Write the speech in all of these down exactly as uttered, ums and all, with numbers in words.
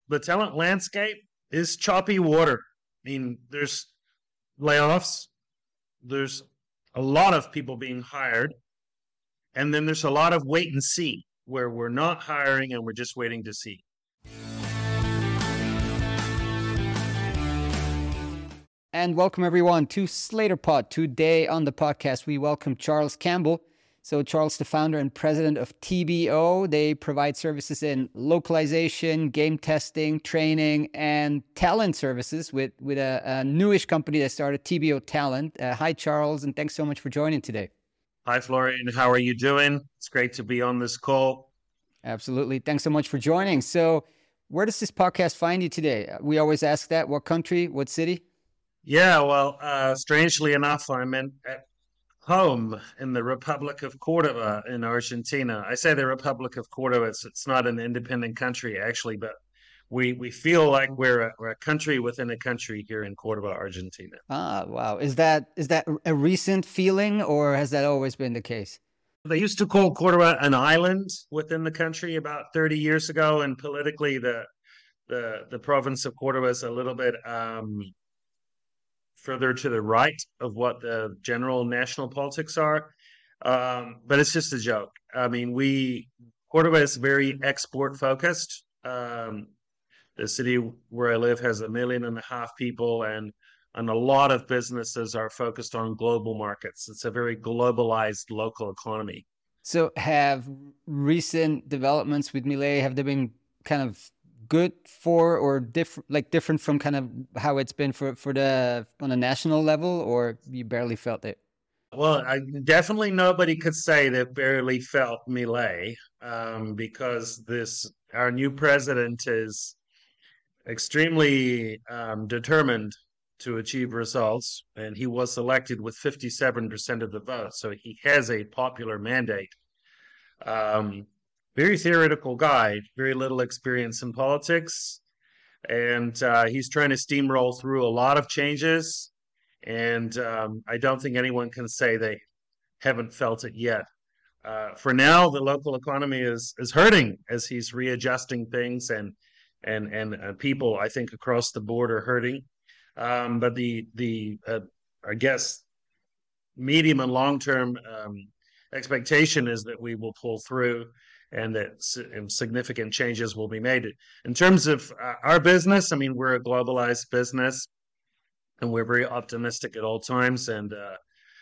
the talent landscape is choppy water. I mean, there's layoffs, there's a lot of people being hired, and then there's a lot of wait and see, where we're not hiring and we're just waiting to see. And welcome everyone to SlaterPod. Today on the podcast, we welcome Charles Campbell. So Charles, the founder and president of T B O. They provide services in localization, game testing, training, and talent services with, with a, a newish company that started, T B O Talent. Uh, hi, Charles, and thanks so much for joining today. Hi, Florian. How are you doing? It's great to be on this call. Absolutely. Thanks so much for joining. So where does this podcast find you today? We always ask that. What country? What city? Yeah, well, uh, strangely enough, I'm in, at home in the Republic of Cordoba in Argentina. I say the Republic of Cordoba, it's, it's not an independent country, actually, but we, we feel like we're a, we're a country within a country here in Cordoba, Argentina. Ah, wow. Is that is that a recent feeling, or has that always been the case? They used to call Cordoba an island within the country about thirty years ago, and politically the the, the province of Cordoba is a little bit... Um, further to the right of what the general national politics are. Um, but it's just a joke. I mean, we, Cordoba is very export focused. Um, the city where I live has a million and a half people, and, and a lot of businesses are focused on global markets. It's a very globalized local economy. So have recent developments with Milei, have they been kind of good for or different, like different from kind of how it's been for, for the on a national level, or you barely felt it? Well, I, definitely nobody could say they barely felt Milei, um, because this our new president is extremely um, determined to achieve results, and he was elected with fifty-seven percent of the vote, so he has a popular mandate. Um, Very theoretical guy, very little experience in politics. And uh, he's trying to steamroll through a lot of changes. And um, I don't think anyone can say they haven't felt it yet. Uh, for now, the local economy is is hurting as he's readjusting things, and and and uh, people, I think, across the board are hurting. Um, but the, the uh, I guess, medium and long-term um, expectation is that we will pull through, and that significant changes will be made. In terms of uh, our business, I mean, we're a globalized business, and we're very optimistic at all times, and uh,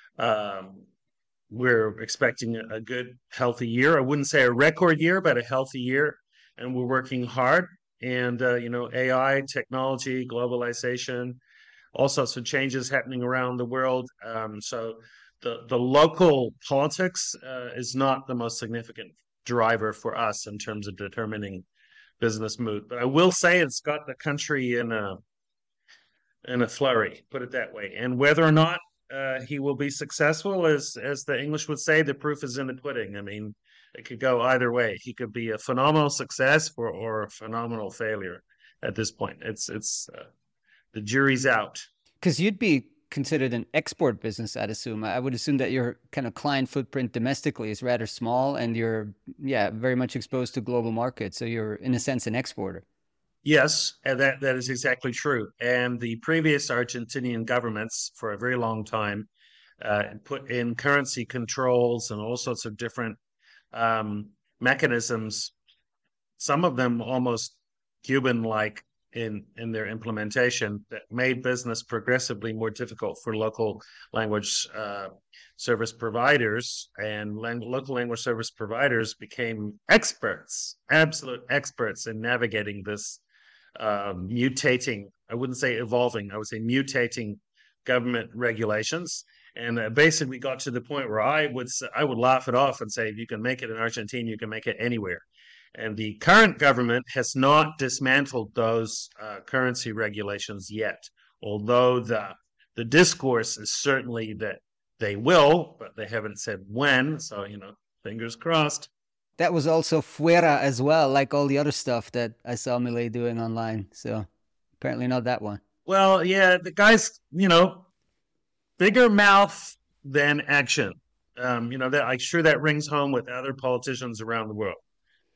um, we're expecting a good, healthy year. I wouldn't say a record year, but a healthy year, and we're working hard. And, uh, you know, A I, technology, globalization, all sorts of changes happening around the world. Um, so the, the local politics uh, is not the most significant driver for us in terms of determining business mood. But I will say it's got the country in a in a flurry, put it that way. And whether or not uh, he will be successful, as as the English would say, the proof is in the pudding. I mean, it could go either way. He could be a phenomenal success or, or a phenomenal failure at this point. It's it's uh, the jury's out. Because you'd be considered an export business, I'd assume. I would assume that your kind of client footprint domestically is rather small, and you're, yeah, very much exposed to global markets. So you're, in a sense, an exporter. Yes, and that, that is exactly true. And the previous Argentinian governments, for a very long time, uh, put in currency controls and all sorts of different um, mechanisms, some of them almost Cuban-like, in in their implementation, that made business progressively more difficult for local language uh, service providers, and lang- local language service providers became experts, absolute experts in navigating this uh, mutating, I wouldn't say evolving, I would say mutating government regulations. And uh, basically got to the point where I would I would laugh it off and say, if you can make it in Argentina, you can make it anywhere. And the current government has not dismantled those uh, currency regulations yet, although the the discourse is certainly that they will, but they haven't said when. So, you know, fingers crossed. That was also fuera as well, like all the other stuff that I saw Milei doing online. So apparently not that one. Well, yeah, the guy's, you know, bigger mouth than action. Um, you know, that I'm sure that rings home with other politicians around the world.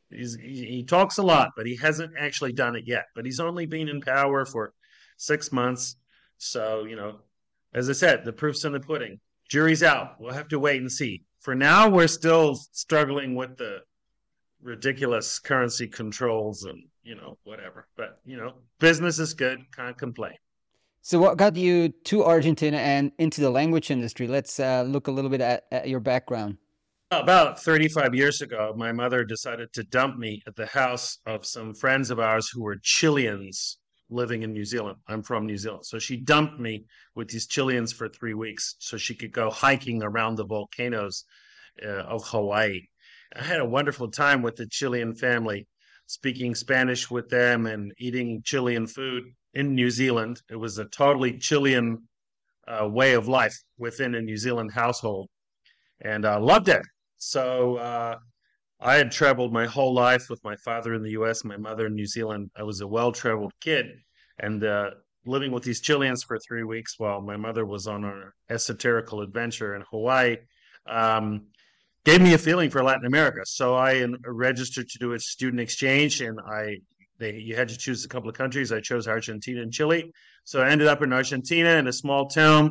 He's, he, he talks a lot, but he hasn't actually done it yet. But he's only been in power for six months. So, you know, as I said, the proof's in the pudding. Jury's out. We'll have to wait and see. For now, we're still struggling with the ridiculous currency controls and, you know, whatever. But, you know, business is good. Can't complain. So what got you to Argentina and into the language industry? Let's uh, look a little bit at, at your background. About thirty-five years ago, my mother decided to dump me at the house of some friends of ours who were Chileans living in New Zealand. I'm from New Zealand. So she dumped me with these Chileans for three weeks so she could go hiking around the volcanoes uh, of Hawaii. I had a wonderful time with the Chilean family, speaking Spanish with them and eating Chilean food in New Zealand. It was a totally Chilean uh, way of life within a New Zealand household, and I uh, loved it. So uh, I had traveled my whole life with my father in the U S, my mother in New Zealand. I was a well-traveled kid, and uh, living with these Chileans for three weeks while my mother was on an esoterical adventure in Hawaii um, gave me a feeling for Latin America. So I registered to do a student exchange, and I they you had to choose a couple of countries. I chose Argentina and Chile. So I ended up in Argentina in a small town.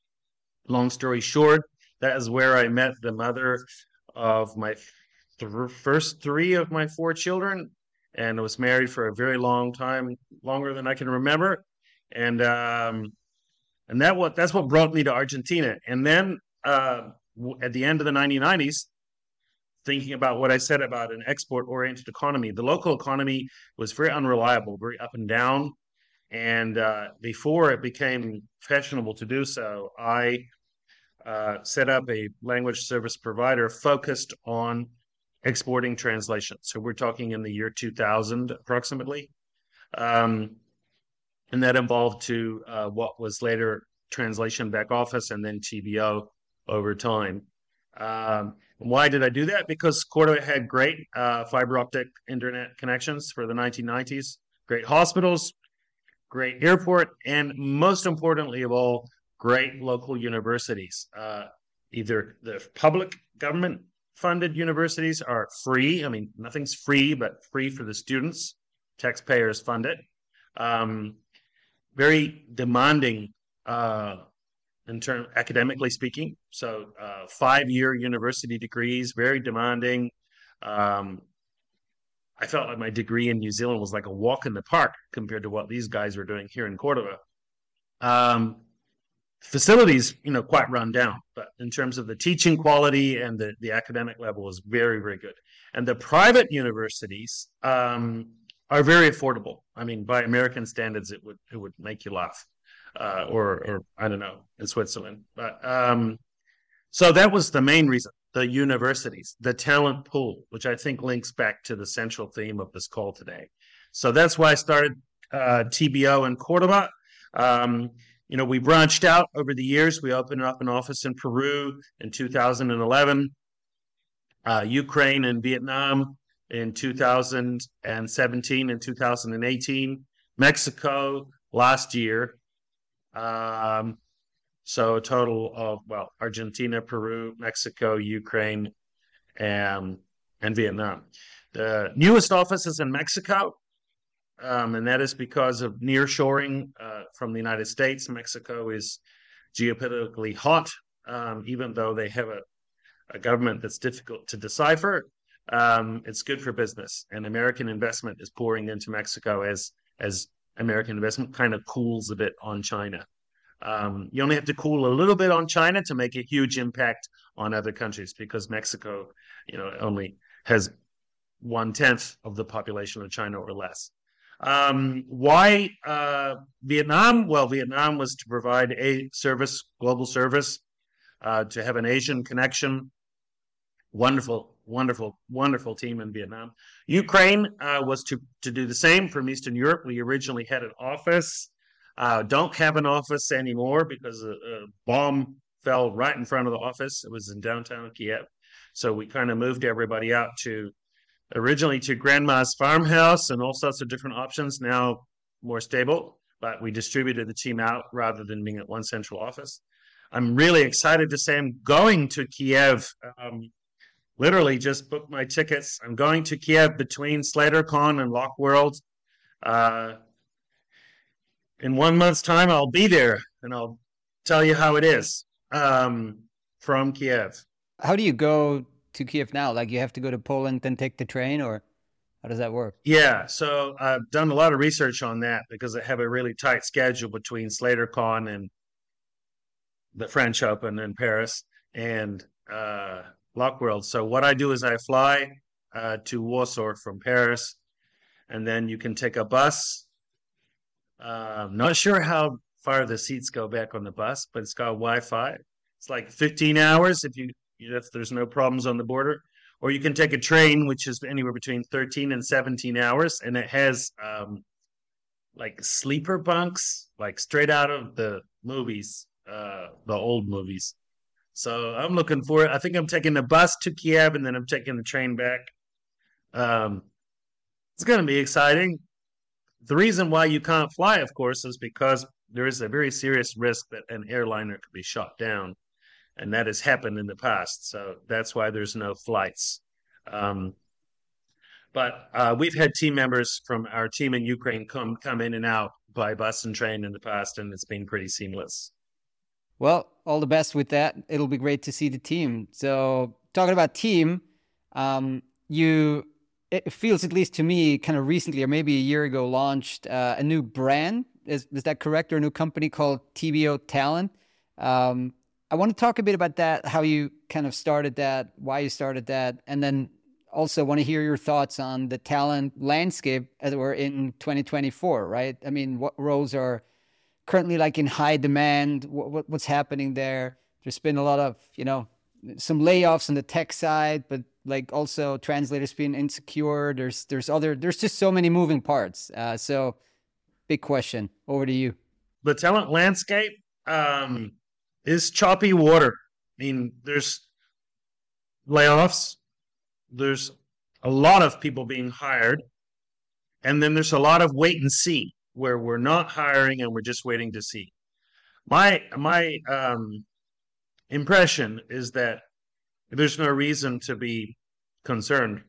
Long story short, that is where I met the mother of my th- first three of my four children, and I was married for a very long time, longer than I can remember. And um, and that what that's what brought me to Argentina. And then uh, at the end of the nineteen nineties, thinking about what I said about an export-oriented economy, the local economy was very unreliable, very up and down. And uh, before it became fashionable to do so, I Uh, set up a language service provider focused on exporting translation. So we're talking in the year two thousand approximately. Um, and that evolved to uh, what was later translation back office and then T B O over time. Um, why did I do that? Because Cordova had great uh, fiber optic internet connections for the nineteen nineties, great hospitals, great airport, and most importantly of all, great local universities. Uh, either the public government funded universities are free. I mean, nothing's free, but free for the students. Taxpayers fund it. Um, very demanding uh, in term academically speaking. So uh, five-year university degrees, very demanding. Um, I felt like my degree in New Zealand was like a walk in the park compared to what these guys were doing here in Cordova. Um, facilities, you know, quite run down, but in terms of the teaching quality and the, the academic level is very, very good. And the private universities um, are very affordable. I mean, by American standards, it would it would make you laugh, uh, or or I don't know, in Switzerland. But um, so that was the main reason. The universities, the talent pool, which I think links back to the central theme of this call today. So that's why I started uh, T B O in Cordova. Um, you know, we branched out over the years. We opened up an office in Peru in two thousand eleven, uh, Ukraine and Vietnam in two thousand seventeen and two thousand eighteen, Mexico last year. Um, so a total of, well, Argentina, Peru, Mexico, Ukraine, and, and Vietnam. The newest office is in Mexico. Um, and that is because of nearshoring uh, from the United States. Mexico is geopolitically hot, um, even though they have a, a government that's difficult to decipher. Um, it's good for business, and American investment is pouring into Mexico as as American investment kind of cools a bit on China. Um, you only have to cool a little bit on China to make a huge impact on other countries, because Mexico, you know, only has one tenth of the population of China or less. Um, why uh, Vietnam? Well, Vietnam was to provide a service, global service, uh, to have an Asian connection. Wonderful, wonderful, wonderful team in Vietnam. Ukraine uh, was to, to do the same from Eastern Europe. We originally had an office. Uh, don't have an office anymore because a, a bomb fell right in front of the office. It was in downtown Kiev. So we kind of moved everybody out to originally to Grandma's farmhouse and all sorts of different options, now more stable, but we distributed the team out rather than being at one central office. I'm really excited to say I'm going to Kiev um, literally just booked my tickets. I'm going to Kiev between SlaterCon and LockWorld. Uh, in one month's time, I'll be there, and I'll tell you how it is um, from Kiev. How do you go to Kiev now? Like you have to go to Poland, then take the train, or how does that work? Yeah, so I've done a lot of research on that because I have a really tight schedule between SlaterCon and the French Open in Paris and uh, LockWorld. So what I do is I fly uh, to Warsaw from Paris, and then you can take a bus. Uh, not sure how far the seats go back on the bus, but it's got Wi-Fi. It's like fifteen hours if you if there's no problems on the border. Or you can take a train, which is anywhere between thirteen and seventeen hours, and it has um, like sleeper bunks, like straight out of the movies, uh, the old movies. So I'm looking for it. I think I'm taking the bus to Kiev, and then I'm taking the train back. Um, it's going to be exciting. The reason why you can't fly, of course, is because there is a very serious risk that an airliner could be shot down. And that has happened in the past. So that's why there's no flights. Um, but uh, we've had team members from our team in Ukraine come come in and out by bus and train in the past, and it's been pretty seamless. Well, all the best with that. It'll be great to see the team. So talking about team, um, you, it feels, at least to me, kind of recently or maybe a year ago, launched uh, a new brand. Is, is that correct? Or a new company called T B O Talent. Um, I want to talk a bit about that, how you kind of started that, why you started that, and then also want to hear your thoughts on the talent landscape as we're in twenty twenty-four, right? I mean, what roles are currently like in high demand? What, what's happening there? There's been a lot of, you know, some layoffs on the tech side, but like also translators being insecure. There's there's other, there's just so many moving parts. Uh, so big question. Over to you. The talent landscape, um, is choppy water. I mean, there's layoffs, there's a lot of people being hired, and then there's a lot of wait and see, where we're not hiring and we're just waiting to see. My my um, impression is that there's no reason to be concerned.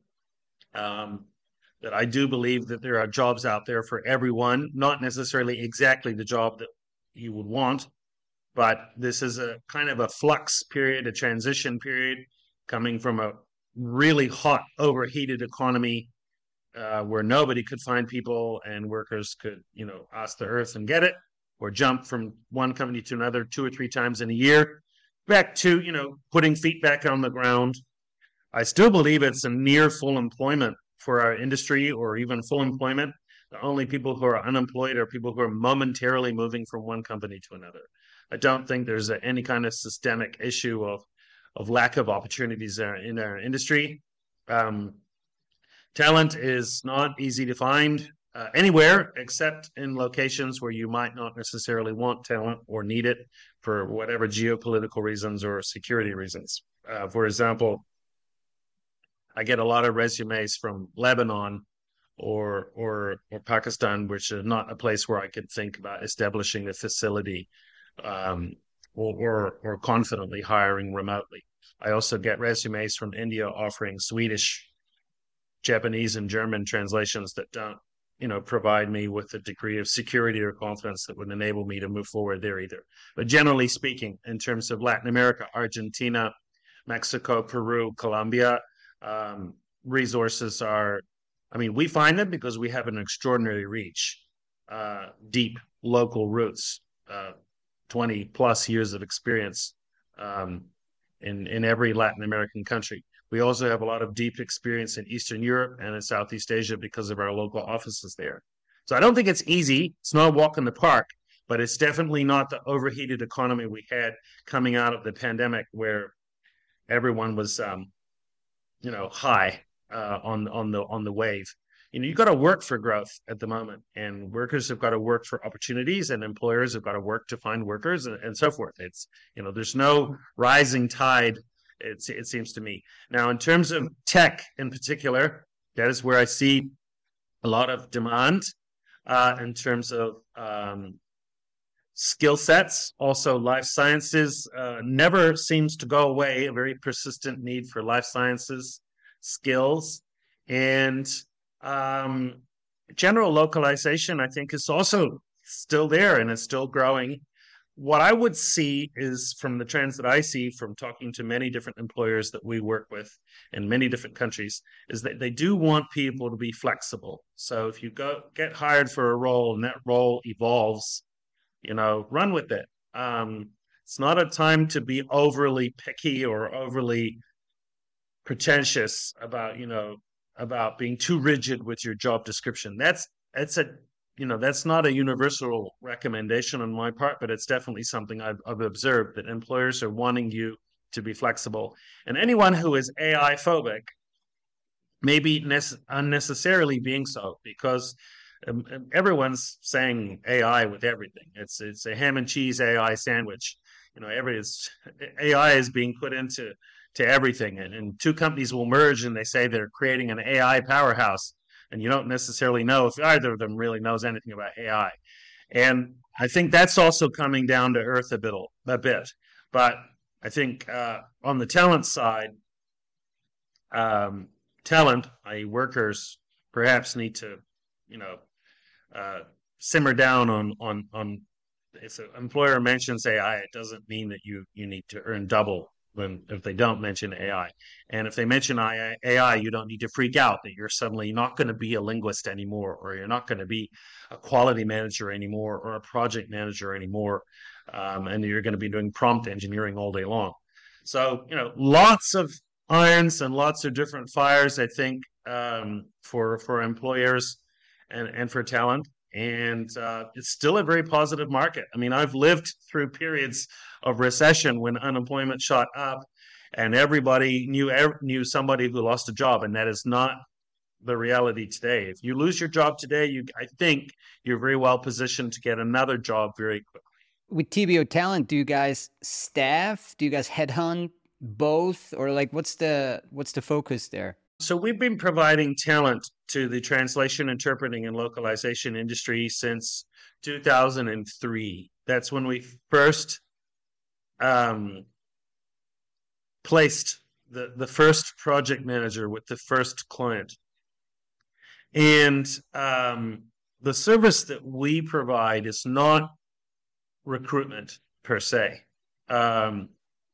Um, that I do believe that there are jobs out there for everyone, not necessarily exactly the job that you would want. But this is a kind of a flux period, a transition period, coming from a really hot, overheated economy uh, where nobody could find people and workers could, you know, ask the earth and get it, or jump from one company to another two or three times in a year, back to, you know, putting feet back on the ground. I still believe it's a near full employment for our industry, or even full employment. The only people who are unemployed are people who are momentarily moving from one company to another. I don't think there's a, any kind of systemic issue of of lack of opportunities in our industry. Um, talent is not easy to find uh, anywhere except in locations where you might not necessarily want talent or need it for whatever geopolitical reasons or security reasons. Uh, for example, I get a lot of resumes from Lebanon or or or Pakistan, which is not a place where I could think about establishing a facility. Um, or, or or confidently hiring remotely. I also get resumes from India offering Swedish, Japanese, and German translations that don't, you know, provide me with a degree of security or confidence that would enable me to move forward there either. But generally speaking, in terms of Latin America, Argentina, Mexico, Peru, Colombia, um, resources are, I mean, we find them because we have an extraordinary reach, uh, deep local roots, uh, twenty plus years of experience um, in, in every Latin American country. We also have a lot of deep experience in Eastern Europe and in Southeast Asia because of our local offices there. So I don't think it's easy. It's not a walk in the park, but it's definitely not the overheated economy we had coming out of the pandemic, where everyone was, um, you know, high uh, on on the on the wave. You know, you've got to work for growth at the moment, and workers have got to work for opportunities, and employers have got to work to find workers, and, and so forth. It's, you know, there's no rising tide, it, it seems to me. Now, in terms of tech in particular, that is where I see a lot of demand uh, in terms of um, skill sets. Also, life sciences uh, never seems to go away, a very persistent need for life sciences skills. And um, general localization, I think, is also still there and it's still growing. What I would see is, from the trends that I see from talking to many different employers that we work with in many different countries, is that they do want people to be flexible. So if you go get hired for a role and that role evolves, you know, run with it. Um, it's not a time to be overly picky or overly pretentious about, you know, about being too rigid with your job description. That's that's a you know, that's not a universal recommendation on my part, but it's definitely something I've, I've observed, that employers are wanting you to be flexible. And anyone who is A I phobic may be nece- unnecessarily being so, because um, everyone's saying A I with everything. It's it's a ham and cheese A I sandwich. You know, every it's, A I is being put into to everything, and, and two companies will merge, and they say they're creating an A I powerhouse. And you don't necessarily know if either of them really knows anything about A I. And I think that's also coming down to earth a bit. A bit. But I think uh, on the talent side, um, talent, that is workers, perhaps need to, you know, uh, simmer down on, on, on if an employer mentions A I, it doesn't mean that you, you need to earn double when if they don't mention A I. And if they mention A I, you don't need to freak out that you're suddenly not going to be a linguist anymore, or you're not going to be a quality manager anymore, or a project manager anymore, um, and you're going to be doing prompt engineering all day long. So, you know, lots of irons and lots of different fires, I think, um, for for employers and, and for talent. And uh, it's still a very positive market. I mean, I've lived through periods of recession when unemployment shot up and everybody knew knew somebody who lost a job, and that is not the reality today. If you lose your job today, you I think you're very well positioned to get another job very quickly. With T B O Talent, do you guys staff? Do you guys headhunt both, or like what's the what's the focus there? So we've been providing talent to the translation, interpreting, and localization industry since two thousand three. That's when we first um, placed the, the first project manager with the first client. And um, the service that we provide is not recruitment per se. Um,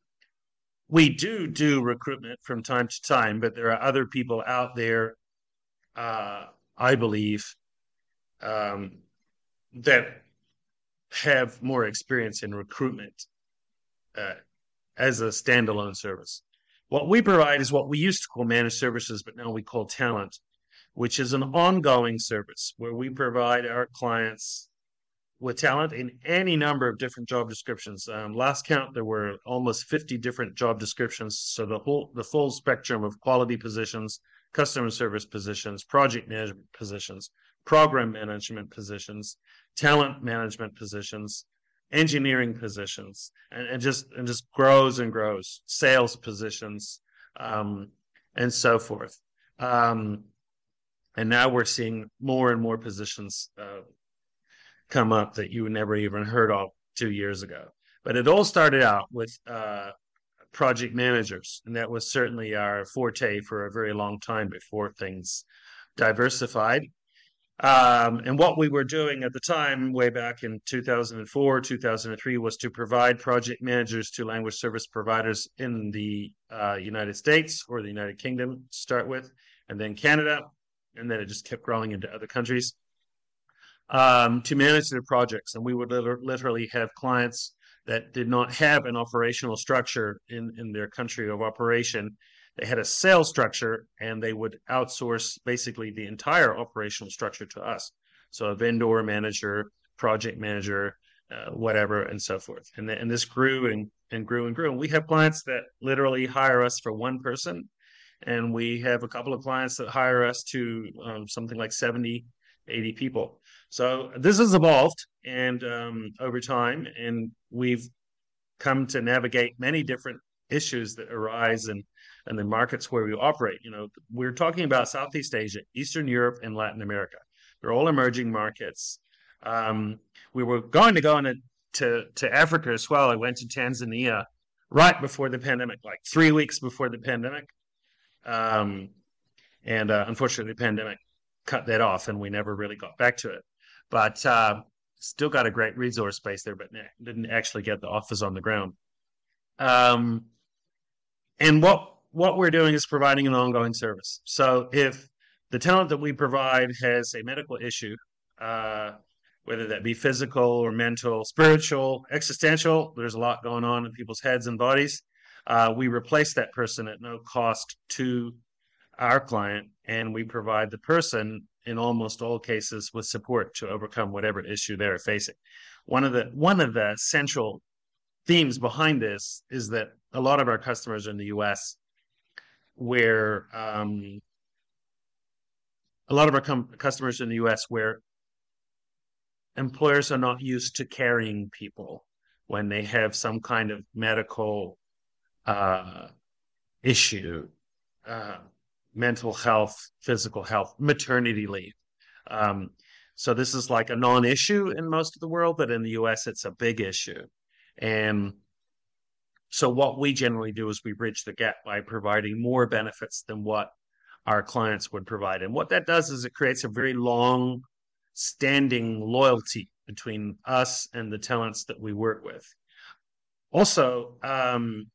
we do do recruitment from time to time, but there are other people out there, uh, I believe, um, that have more experience in recruitment uh, as a standalone service. What we provide is what we used to call managed services, but now we call talent, which is an ongoing service where we provide our clients with talent in any number of different job descriptions. Um, last count, there were almost fifty different job descriptions. So the whole, the full spectrum of quality positions, customer service positions, project management positions, program management positions, talent management positions, engineering positions, and, and just and just grows and grows. Sales positions, um, and so forth. Um, and now we're seeing more and more positions uh, come up that you never even heard of two years ago. But it all started out with uh, project managers, and that was certainly our forte for a very long time before things diversified. Um, and what we were doing at the time, way back in two thousand four, two thousand three, was to provide project managers to language service providers in the uh, United States or the United Kingdom to start with, and then Canada, and then it just kept growing into other countries, um, to manage their projects. And we would literally have clients that did not have an operational structure in, in their country of operation. They had a sales structure, and they would outsource basically the entire operational structure to us. So a vendor, manager, project manager, uh, whatever, and so forth. And, th- and this grew and, and grew and grew. And we have clients that literally hire us for one person. And we have a couple of clients that hire us to um, something like seventy, eighty people. So this has evolved and um, over time, and we've come to navigate many different issues that arise in, in the markets where we operate. You know, we're talking about Southeast Asia, Eastern Europe, and Latin America. They're all emerging markets. Um, we were going to go in a to, to Africa as well. I went to Tanzania right before the pandemic, like three weeks before the pandemic. Um, and uh, unfortunately, the pandemic cut that off and we never really got back to it. But uh, still got a great resource base there, but didn't actually get the office on the ground. Um, and what what we're doing is providing an ongoing service. So if the talent that we provide has a medical issue, uh, whether that be physical or mental, spiritual, existential, there's a lot going on in people's heads and bodies. Uh, we replace that person at no cost to our client, and we provide the person in almost all cases with support to overcome whatever issue they're facing. One of the one of the central themes behind this is that a lot of our customers are in the U S, where um, a lot of our com- customers in the U S where employers are not used to carrying people when they have some kind of medical uh, issue, uh, mental health, physical health, maternity leave. Um, so this is like a non-issue in most of the world, but in the U S, it's a big issue. And so what we generally do is we bridge the gap by providing more benefits than what our clients would provide. And what that does is it creates a very long standing loyalty between us and the talents that we work with. Also, um,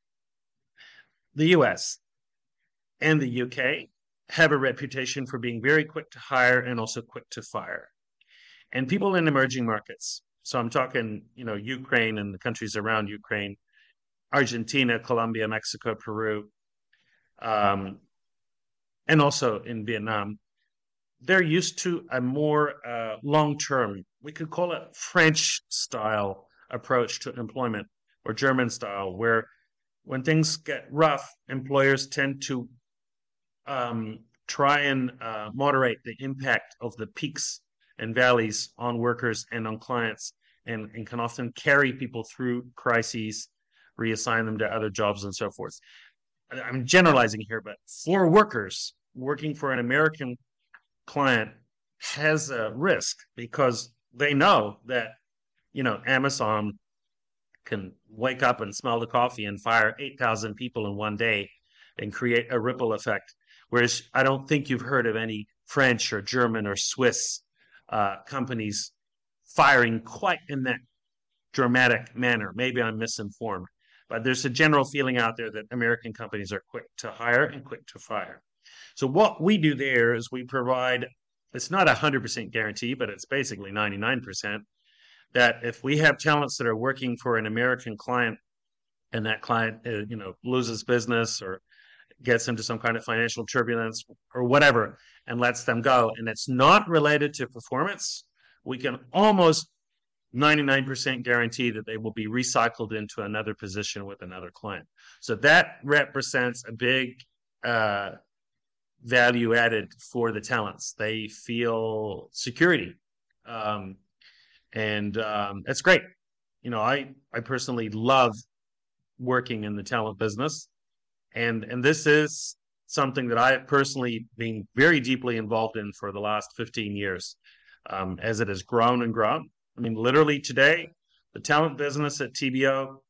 the U S and the U K have a reputation for being very quick to hire and also quick to fire. And people in emerging markets, so I'm talking, you know, Ukraine and the countries around Ukraine, Argentina, Colombia, Mexico, Peru, um, and also in Vietnam, they're used to a more uh, long-term, we could call it French-style approach to employment, or German-style, where when things get rough, employers tend to um, try and uh, moderate the impact of the peaks and valleys on workers and on clients, and, and can often carry people through crises, reassign them to other jobs and so forth. I'm generalizing here, but for workers working for an American client has a risk because they know that, you know, Amazon can wake up and smell the coffee and fire eight thousand people in one day and create a ripple effect. Whereas I don't think you've heard of any French or German or Swiss uh, companies firing quite in that dramatic manner. Maybe I'm misinformed, but there's a general feeling out there that American companies are quick to hire and quick to fire. So what we do there is we provide, it's not a one hundred percent guarantee, but it's basically ninety-nine percent, that if we have talents that are working for an American client and that client uh, you know, loses business or gets into some kind of financial turbulence or whatever and lets them go, and it's not related to performance, we can almost ninety-nine percent guarantee that they will be recycled into another position with another client. So that represents a big uh, value added for the talents. They feel security. Um, and um, it's great. You know, I, I personally love working in the talent business. And, and this is something that I have personally been very deeply involved in for the last fifteen years, um, as it has grown and grown. I mean, literally today, the talent business at T B O,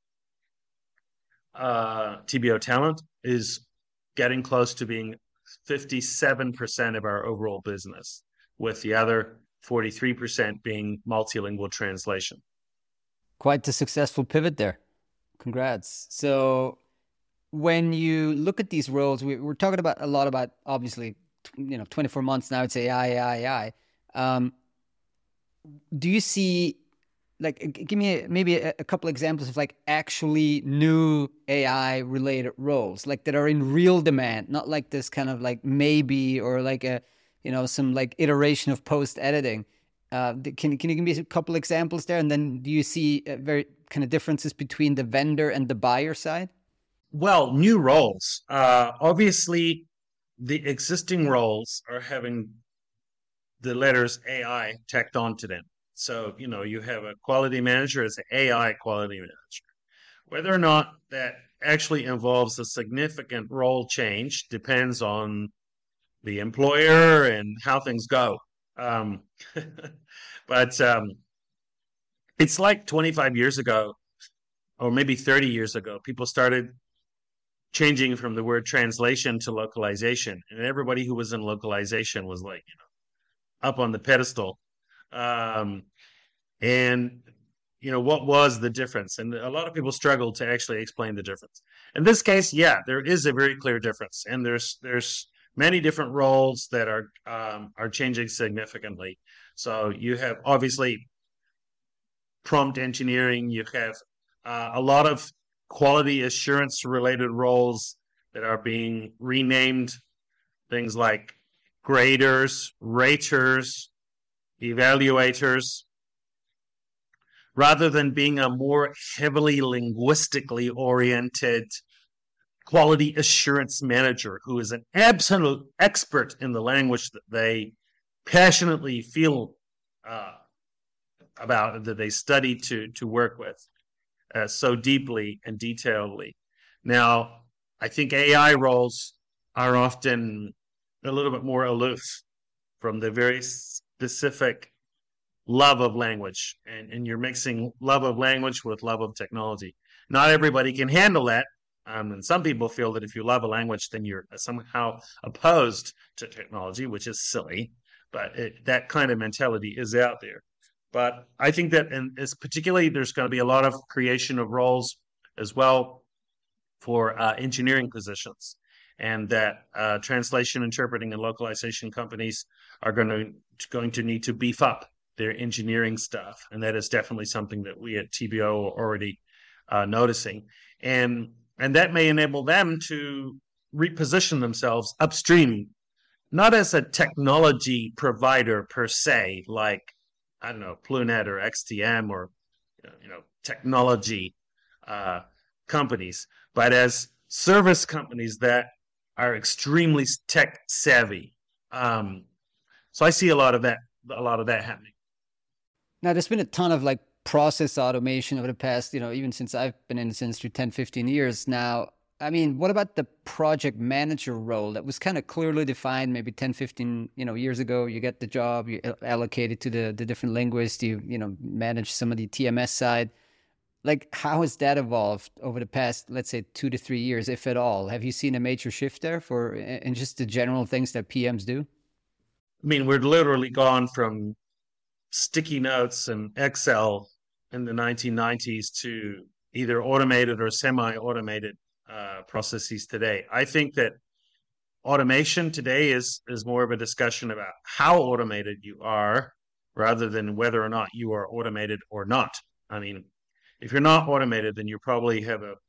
uh, T B O Talent is getting close to being fifty-seven percent of our overall business, with the other forty-three percent being multilingual translation. Quite a successful pivot there. Congrats. So when you look at these roles, we, we're talking about a lot about, obviously, you know, twenty-four months now, it's A I, A I, A I. Um, do you see, like, give me a, maybe a, a couple examples of like actually new A I related roles, like that are in real demand, not like this kind of like maybe or like a, you know, some like iteration of post editing. Uh, can can you give me a couple examples there? And then do you see uh, very kind of differences between the vendor and the buyer side? Well, new roles. Uh, obviously, the existing roles are having the letters A I tacked onto them. So, you know, you have a quality manager as an A I quality manager. Whether or not that actually involves a significant role change depends on the employer and how things go. Um, but um, It's like twenty-five years ago, or maybe thirty years ago, people started changing from the word translation to localization. And everybody who was in localization was like, you know, up on the pedestal. Um, and, you know, what was the difference? And a lot of people struggle to actually explain the difference. In this case, yeah, there is a very clear difference. And there's there's many different roles that are um, are changing significantly. So you have obviously prompt engineering, you have uh, a lot of quality assurance related roles that are being renamed, things like graders, raters, evaluators, rather than being a more heavily linguistically oriented quality assurance manager who is an absolute expert in the language that they passionately feel uh, about, that they study to to work with uh, so deeply and detailedly. Now, I think A I roles are often a little bit more aloof from the very specific love of language, and, and you're mixing love of language with love of technology. Not everybody can handle that. Um, and some people feel that if you love a language, then you're somehow opposed to technology, which is silly. But it, that kind of mentality is out there. But I think that, and it's particularly, there's going to be a lot of creation of roles as well for uh, engineering positions, and that uh, translation, interpreting, and localization companies are going to going to need to beef up their engineering stuff, and that is definitely something that we at T B O are already uh, noticing, and and that may enable them to reposition themselves upstream, not as a technology provider per se, like, I don't know, Plunet or X T M or, you know, technology uh, companies, but as service companies that are extremely tech savvy. Um, so I see a lot of that, a lot of that happening. Now, there's been a ton of like process automation over the past, you know, even since I've been in this industry ten, fifteen years now. I mean, what about the project manager role that was kind of clearly defined maybe ten, fifteen, you know, years ago? You get the job, you allocate it to the, the different linguists, you, you know, manage some of the T M S side. Like, how has that evolved over the past, let's say, two to three years, if at all? Have you seen a major shift there for, and just the general things that P Ms do? I mean, we're literally gone from sticky notes and Excel in the nineteen nineties to either automated or semi-automated uh, processes today. I think that automation today is is more of a discussion about how automated you are rather than whether or not you are automated or not. I mean, if you're not automated, then you probably have a,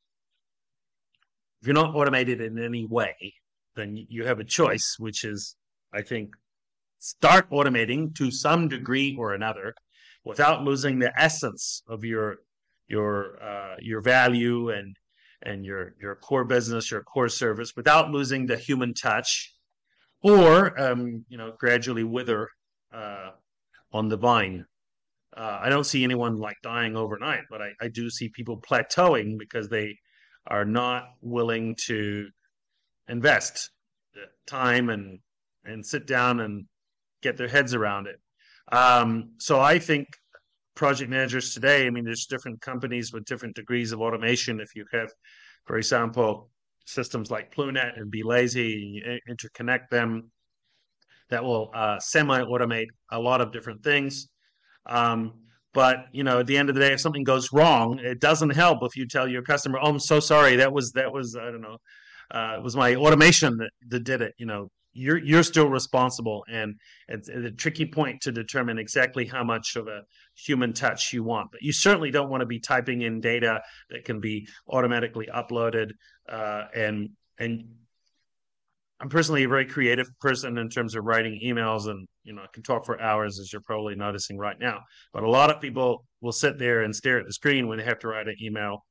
if you're not automated in any way, then you have a choice, which is, I think, start automating to some degree or another without losing the essence of your your uh, your value and and your your core business, your core service, without losing the human touch, or um, you know, gradually wither uh, on the vine. Uh, I don't see anyone like dying overnight, but I, I do see people plateauing because they are not willing to invest time and and sit down and get their heads around it. Um, so I think project managers today, I mean, there's different companies with different degrees of automation. If you have, for example, systems like Plunet and BeLazy, you interconnect them, that will uh, semi-automate a lot of different things. Um, but, you know, at the end of the day, if something goes wrong, it doesn't help if you tell your customer, oh, I'm so sorry, that was, that was, I don't know, uh, it was my automation that, that did it. You know, you're you're still responsible, and it's a tricky point to determine exactly how much of a human touch you want. But you certainly don't want to be typing in data that can be automatically uploaded. Uh, and and I'm personally a very creative person in terms of writing emails, and you know, I can talk for hours, as you're probably noticing right now. But a lot of people will sit there and stare at the screen when they have to write an email.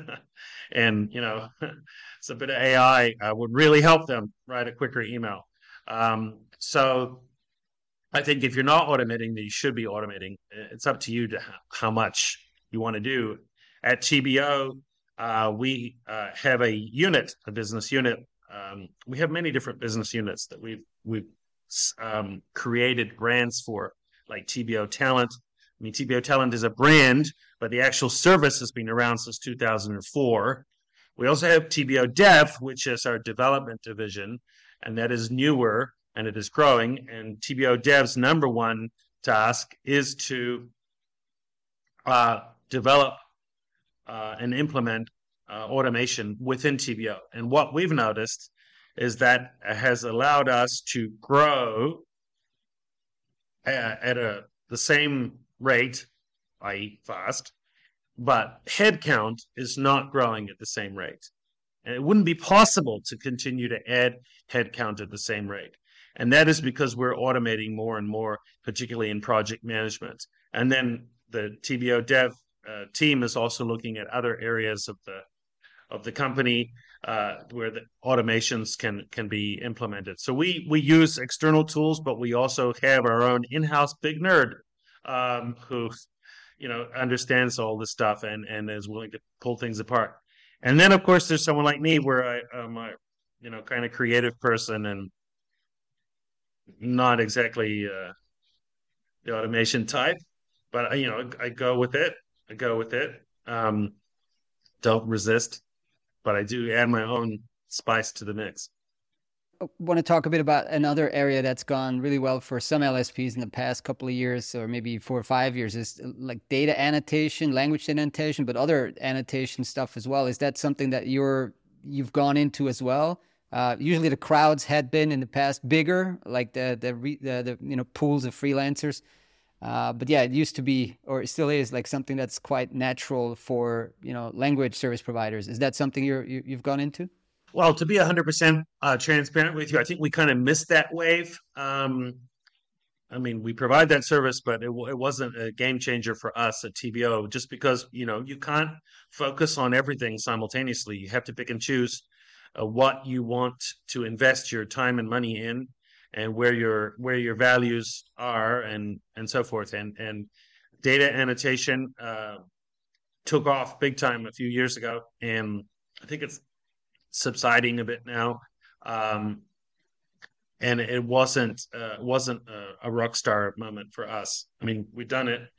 And you know, so a bit of A I uh, would really help them write a quicker email. Um, so I think if you're not automating, then you should be automating. It's up to you to ha- how much you want to do. At T B O, uh, we uh, have a unit, a business unit. Um, we have many different business units that we've we've um, created brands for, like T B O Talent, I mean, T B O Talent is a brand, but the actual service has been around since two thousand four. We also have T B O Dev, which is our development division, and that is newer and it is growing. And T B O Dev's number one task is to uh, develop uh, and implement uh, automation within T B O. And what we've noticed is that it has allowed us to grow at, at a the same rate, that is fast, but headcount is not growing at the same rate. And it wouldn't be possible to continue to add headcount at the same rate. And that is because we're automating more and more, particularly in project management. And then the T B O Dev uh, team is also looking at other areas of the of the company uh, where the automations can can be implemented. So we we use external tools, but we also have our own in-house big nerd um, who, you know, understands all this stuff and and is willing to pull things apart. And then, of course, there's someone like me, where I am a, you know, kind of creative person and not exactly uh, the automation type, but you know, I go with it. I go with it. Um, don't resist, but I do add my own spice to the mix. I want to talk a bit about another area that's gone really well for some L S Ps in the past couple of years, or maybe four or five years, is like data annotation, language annotation, but other annotation stuff as well. Is that something that you're you've gone into as well? Uh, usually the crowds had been in the past bigger, like the the, re, the, the you know pools of freelancers. Uh, but yeah, it used to be, or it still is, like something that's quite natural for you know language service providers. Is that something you're you, you've gone into? Well, to be one hundred percent uh, transparent with you, I think we kind of missed that wave. Um, I mean, we provide that service, but it, it wasn't a game changer for us at T B O, just because you know you can't focus on everything simultaneously. You have to pick and choose Uh, what you want to invest your time and money in, and where your where your values are, and and so forth. And and data annotation uh, took off big time a few years ago, and I think it's subsiding a bit now. Um, and it wasn't uh, wasn't a, a rock star moment for us. I mean, we've done it,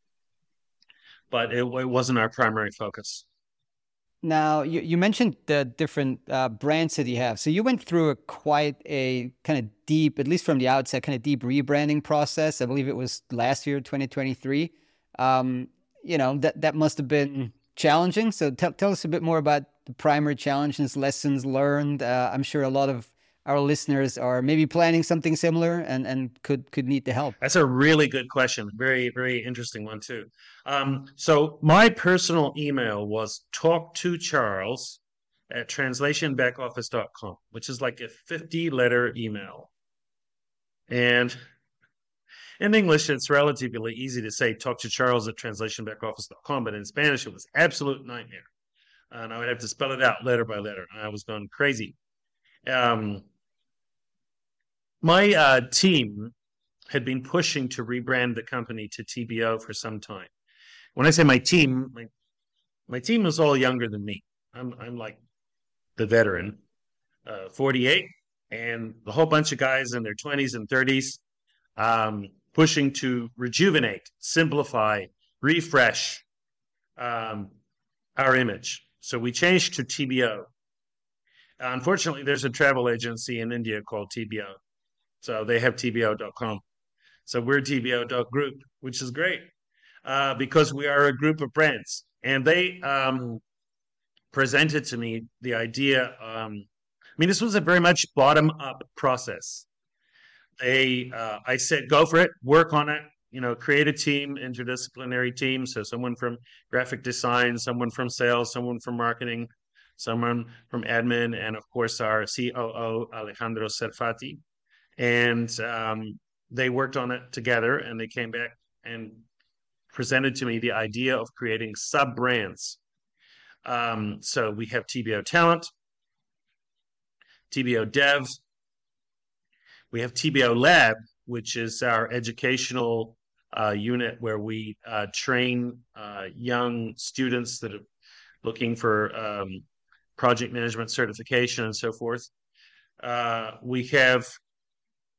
but it, it wasn't our primary focus. Now, you, you mentioned the different uh, brands that you have. So you went through a quite a kind of deep, at least from the outset, kind of deep rebranding process. I believe it was last year, twenty twenty-three. Um, you know, that, that must have been challenging. So tell tell us a bit more about the primary challenges, lessons learned. Uh, I'm sure a lot of our listeners are maybe planning something similar and, and could could need the help. That's a really good question. Very, very interesting one too. Um, so my personal email was talk to Charles at translation back office dot com, which is like a fifty letter email. And in English, it's relatively easy to say talk to Charles at translation back office dot com, but in Spanish, it was absolute nightmare. And I would have to spell it out letter by letter. I was going crazy. Um, my uh, team had been pushing to rebrand the company to T B O for some time. When I say my team, my, my team is all younger than me. I'm I'm like the veteran, uh, forty-eight, and a whole bunch of guys in their twenties and thirties, um, pushing to rejuvenate, simplify, refresh um, our image. So we changed to T B O. Uh, unfortunately, there's a travel agency in India called T B O. So they have T B O dot com. So we're T B O Group, which is great uh, because we are a group of brands. And they um, presented to me the idea. Um, I mean, this was a very much bottom-up process. They, uh, I said, go for it, work on it, you know, create a team, interdisciplinary team. So someone from graphic design, someone from sales, someone from marketing, someone from admin, and of course our C O O, Alejandro Serfati. And um, they worked on it together, and they came back and presented to me the idea of creating sub-brands. Um, so we have T B O Talent, T B O Dev, we have T B O Lab, which is our educational uh, unit where we uh, train uh, young students that are looking for um, project management certification and so forth. Uh, we have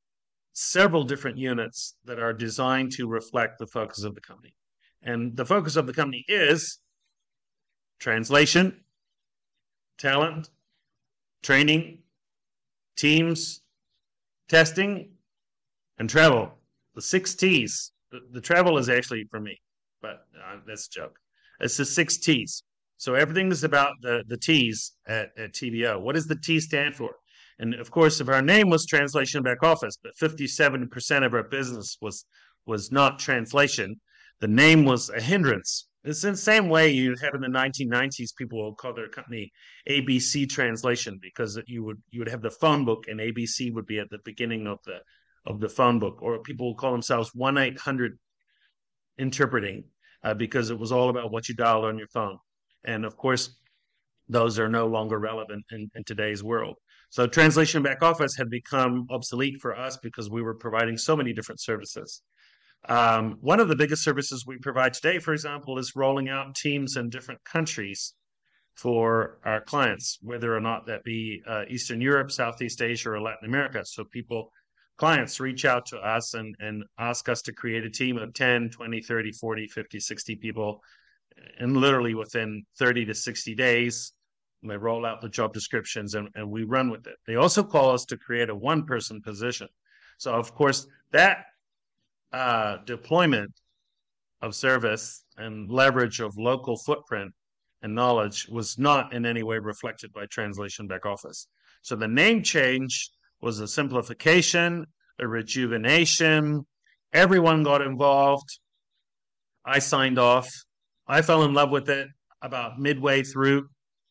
several different units that are designed to reflect the focus of the company. And the focus of the company is translation, talent, training, teams, testing, and travel. The six T's. The, the travel is actually for me, but uh, that's a joke. It's the six T's. So everything is about the, the T's at, at T B O. What does the T stand for? And of course, if our name was translation back office, but fifty-seven percent of our business was was not translation, the name was a hindrance. It's in the same way you had in the nineteen nineties, people would call their company A B C Translation, because you would you would have the phone book and A B C would be at the beginning of the of the phone book, or people would call themselves one eight hundred interpreting, uh, because it was all about what you dialed on your phone. And of course, those are no longer relevant in, in today's world. So translation back office had become obsolete for us because we were providing so many different services. Um, one of the biggest services we provide today, for example, is rolling out teams in different countries for our clients, whether or not that be uh, Eastern Europe, Southeast Asia, or Latin America. So people, clients reach out to us and, and ask us to create a team of ten, twenty, thirty, forty, fifty, sixty people. And literally within thirty to sixty days, they roll out the job descriptions and, and we run with it. They also call us to create a one-person position. So, of course, that uh, deployment of service and leverage of local footprint and knowledge was not in any way reflected by translation back office. So the name change was a simplification, a rejuvenation. Everyone got involved. I signed off. I fell in love with it about midway through.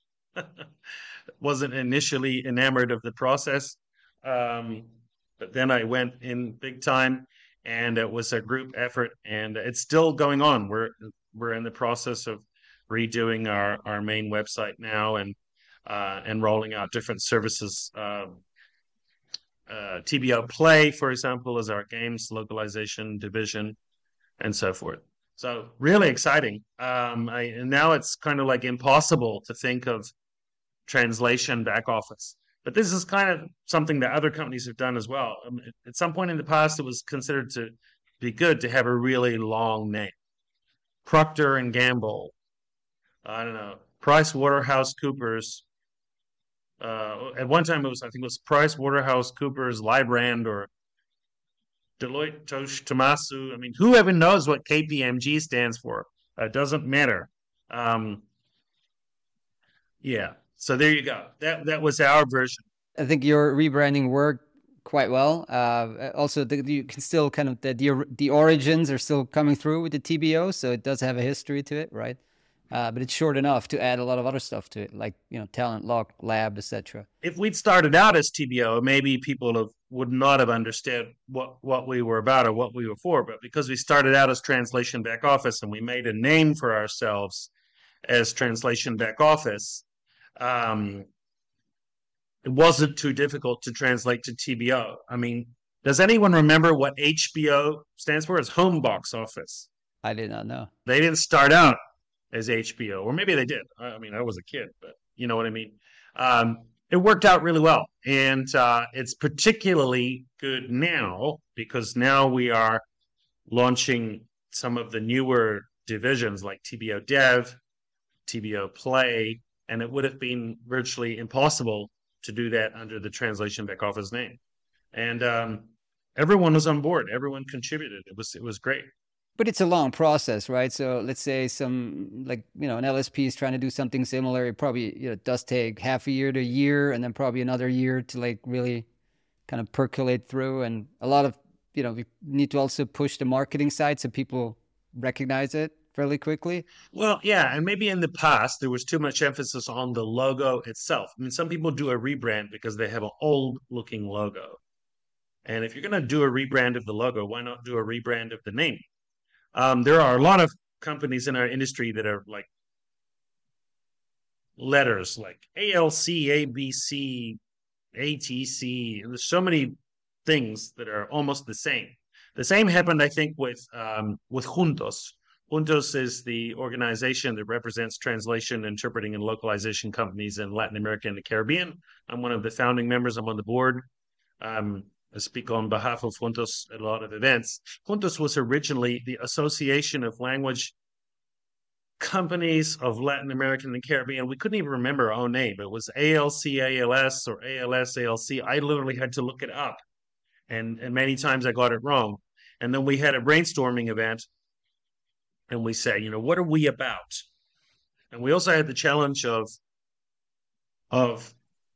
Wasn't initially enamored of the process, um, but then I went in big time, and it was a group effort, and it's still going on. We're we're in the process of redoing our, our main website now, and uh, and rolling out different services. Uh, uh, T B O Play, for example, is our games localization division, and so forth. So really exciting. Um, I, and now it's kind of like impossible to think of translation back office. But this is kind of something that other companies have done as well. Um, at some point in the past, it was considered to be good to have a really long name. Procter and Gamble, I don't know, Price Waterhouse Coopers. Uh, at one time, it was I think it was Price Waterhouse Coopers, Librand, or Deloitte Touche Tohmatsu. I mean, who even knows what K P M G stands for? It uh, doesn't matter. Um, yeah. So there you go. That that was our version. I think your rebranding worked quite well. Uh, also, the, you can still kind of the, the the origins are still coming through with the T B O, so it does have a history to it, right? Uh, but it's short enough to add a lot of other stuff to it, like you know, talent, lock, lab, et cetera. If we'd started out as T B O, maybe people have, would not have understood what what we were about or what we were for. But because we started out as translation back office and we made a name for ourselves as translation back office, um, it wasn't too difficult to translate to T B O. I mean, does anyone remember what H B O stands for? It's Home Box Office. I did not know. They didn't start out as H B O, or maybe they did. I mean, I was a kid, but you know what I mean? Um, it worked out really well. And uh, it's particularly good now because now we are launching some of the newer divisions like T B O Dev, T B O Play, and it would have been virtually impossible to do that under the translation back office name. And um, everyone was on board. Everyone contributed. It was it was great. But it's a long process, right? So let's say some, like, you know, an L S P is trying to do something similar. It probably, you know, does take half a year to a year and then probably another year to like really kind of percolate through. And a lot of, you know, we need to also push the marketing side so people recognize it fairly quickly. Well, yeah. And maybe in the past, there was too much emphasis on the logo itself. I mean, some people do a rebrand because they have an old looking logo. And if you're going to do a rebrand of the logo, why not do a rebrand of the name? Um, there are a lot of companies in our industry that are like letters like A L C, A B C, A T C. There's so many things that are almost the same. The same happened, I think, with um, with Juntos. Juntos is the organization that represents translation, interpreting, and localization companies in Latin America and the Caribbean. I'm one of the founding members. I'm on the board. Um, I speak on behalf of Juntos at a lot of events. Juntos was originally the Association of Language Companies of Latin America and the Caribbean. We couldn't even remember our own name. It was A L C A L S or A L S A L C. I literally had to look it up, and, and many times I got it wrong. And then we had a brainstorming event, and we say, you know, what are we about? And we also had the challenge of of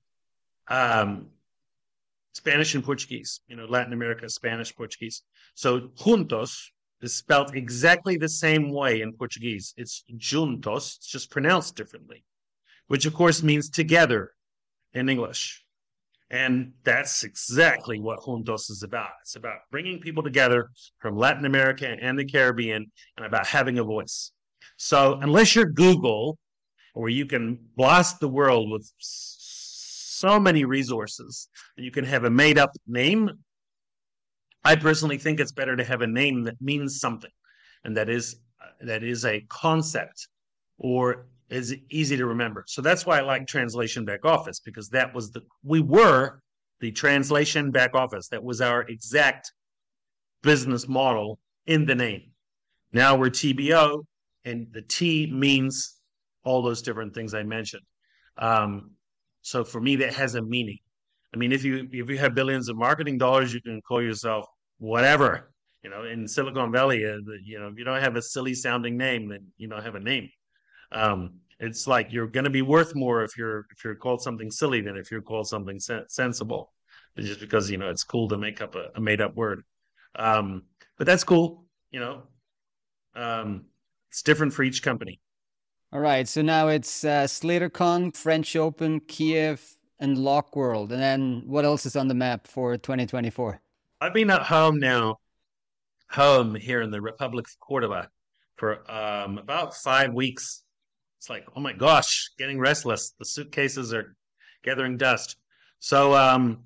um, Spanish and Portuguese, you know, Latin America, Spanish, Portuguese. So juntos is spelled exactly the same way in Portuguese. It's juntos, it's just pronounced differently, which of course means together in English. And that's exactly what Juntos is about. It's about bringing people together from Latin America and the Caribbean and about having a voice. So unless you're Google, where you can blast the world with so many resources, you can have a made-up name. I personally think it's better to have a name that means something, and that is that is a concept or is easy to remember. So that's why I like Translation Back Office, because that was the we were the translation back office. That was our exact business model in the name. Now we're T B O, and the T means all those different things I mentioned. Um, so for me, that has a meaning. I mean, if you if you have billions of marketing dollars, you can call yourself whatever. You know, in Silicon Valley, uh, the, you know, if you don't have a silly sounding name, then you don't have a name. Um, it's like you're going to be worth more if you're if you're called something silly than if you're called something sen- sensible, just because you know it's cool to make up a, a made up word. Um, but that's cool. You know, um, it's different for each company. All right. So now it's uh, SlaterCon, French Open, Kiev, and LocWorld. And then what else is on the map for twenty twenty-four? I've been at home now, home here in the Republic of Cordoba for um, about five weeks. It's like, oh my gosh, getting restless. The suitcases are gathering dust. So um,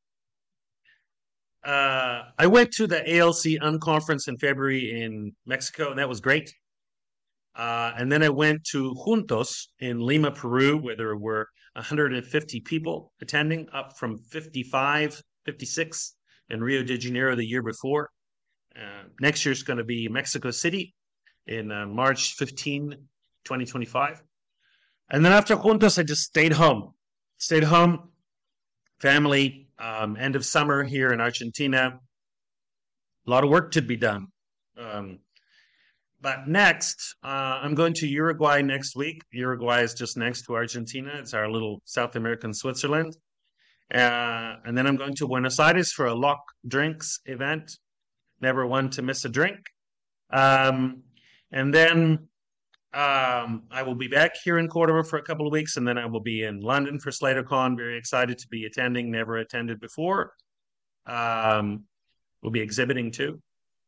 uh, I went to the A L C Unconference in February in Mexico, and that was great. Uh, and then I went to Juntos in Lima, Peru, where there were one hundred fifty people attending, up from fifty-five, fifty-six in Rio de Janeiro the year before. Uh, next year's going to be Mexico City in uh, March fifteenth, twenty twenty-five. And then after Juntos, I just stayed home. Stayed home, family, um, end of summer here in Argentina. A lot of work to be done. Um, But next, uh, I'm going to Uruguay next week. Uruguay is just next to Argentina. It's our little South American Switzerland. Uh, and then I'm going to Buenos Aires for a Lock Drinks event. Never one to miss a drink. Um, and then um, I will be back here in Cordoba for a couple of weeks, and then I will be in London for SlaterCon. Very excited to be attending. Never attended before. Um, we'll be exhibiting too.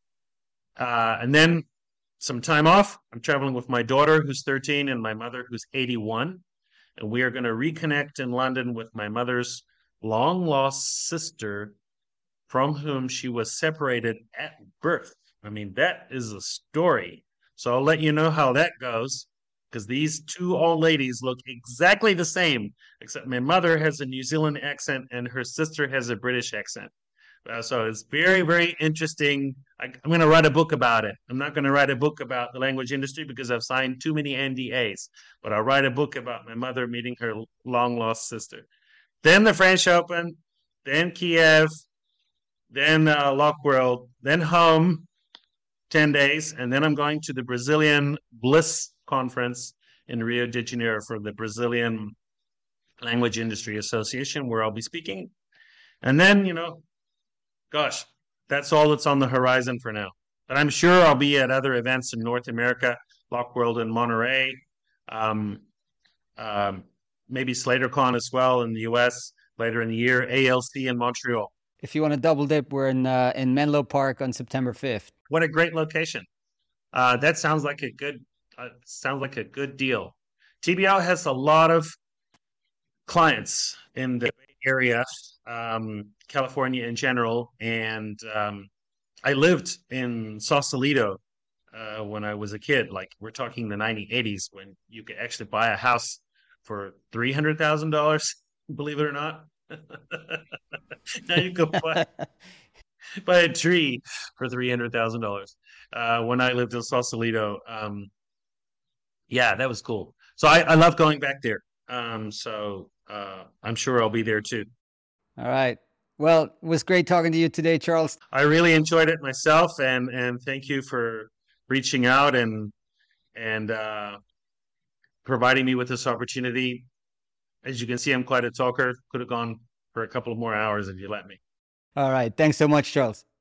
Uh, and then some time off. I'm traveling with my daughter, who's thirteen, and my mother, who's eighty-one. And we are going to reconnect in London with my mother's long-lost sister, from whom she was separated at birth. I mean, that is a story. So I'll let you know how that goes, because these two old ladies look exactly the same, except my mother has a New Zealand accent and her sister has a British accent. Uh, so it's very, very interesting. I, I'm going to write a book about it. I'm not going to write a book about the language industry because I've signed too many N D As, but I'll write a book about my mother meeting her long-lost sister. Then the French Open, then Kiev, then uh, LocWorld, then home, ten days, and then I'm going to the Brazilian Bliss Conference in Rio de Janeiro for the Brazilian Language Industry Association, where I'll be speaking. And then, you know, gosh, that's all that's on the horizon for now. But I'm sure I'll be at other events in North America, LocWorld in Monterey, um, um, maybe SlaterCon as well in the U S later in the year, A L C in Montreal. If you want to double dip, we're in uh, in Menlo Park on September fifth. What a great location! Uh, that sounds like a good uh, sounds like a good deal. T B O has a lot of clients in the Bay Area, um, California in general, and um, I lived in Sausalito uh, when I was a kid. Like we're talking the nineteen eighties, when you could actually buy a house for three hundred thousand dollars. Believe it or not. Now you go buy, buy a tree for three hundred thousand dollars. Uh, when I lived in Sausalito, um, yeah, that was cool. So I, I love going back there. Um, so uh, I'm sure I'll be there too. All right. Well, it was great talking to you today, Charles. I really enjoyed it myself, and and thank you for reaching out and and uh, providing me with this opportunity. As you can see, I'm quite a talker. Could have gone for a couple of more hours if you let me. All right. Thanks so much, Charles.